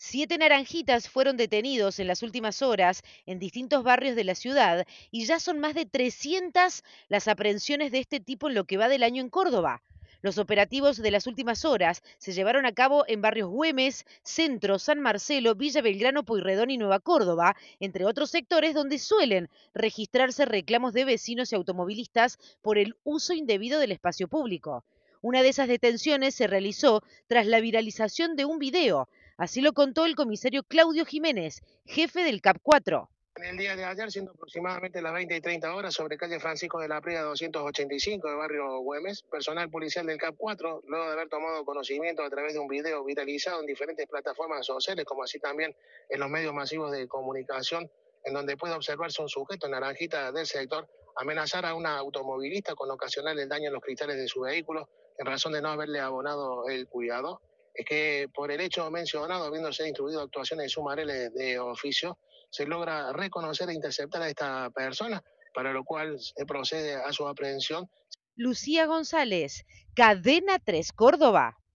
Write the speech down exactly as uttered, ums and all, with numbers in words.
Siete naranjitas fueron detenidos en las últimas horas en distintos barrios de la ciudad y ya son más de trescientas las aprehensiones de este tipo en lo que va del año en Córdoba. Los operativos de las últimas horas se llevaron a cabo en barrios Güemes, Centro, San Marcelo, Villa Belgrano, Pueyrredón y Nueva Córdoba, entre otros sectores donde suelen registrarse reclamos de vecinos y automovilistas por el uso indebido del espacio público. Una de esas detenciones se realizó tras la viralización de un video. Así lo contó el comisario Claudio Jiménez, jefe del CAP cuatro. En el día de ayer, siendo aproximadamente las veinte y treinta horas, sobre calle Francisco de la Prida doscientos ochenta y cinco, del barrio Güemes, personal policial del CAP cuatro, luego de haber tomado conocimiento a través de un video viralizado en diferentes plataformas sociales, como así también en los medios masivos de comunicación, en donde puede observarse un sujeto en naranjita del sector amenazar a una automovilista con ocasionarle el daño en los cristales de su vehículo en razón de no haberle abonado el cuidado. Es que por el hecho mencionado, habiéndose instruido actuaciones sumariales de oficio, se logra reconocer e interceptar a esta persona, para lo cual se procede a su aprehensión. Lucía González, Cadena tres Córdoba.